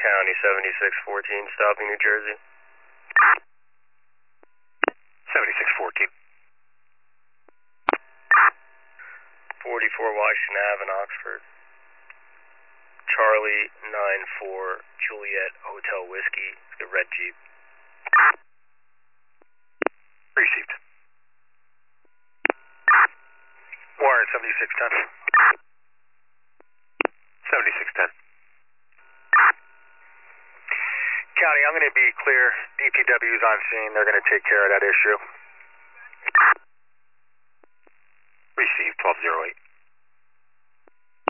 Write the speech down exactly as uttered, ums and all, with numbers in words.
County, seventy-six fourteen, stopping New Jersey. seventy-six fourteen. forty-four Washington Avenue in Oxford. Charlie nine four Juliet Hotel Whiskey, the red Jeep. Received. Warren seventy-six ten. seventy-six ten. County, I'm going to be clear. D P W's on scene. They're going to take care of that issue. Received twelve oh eight.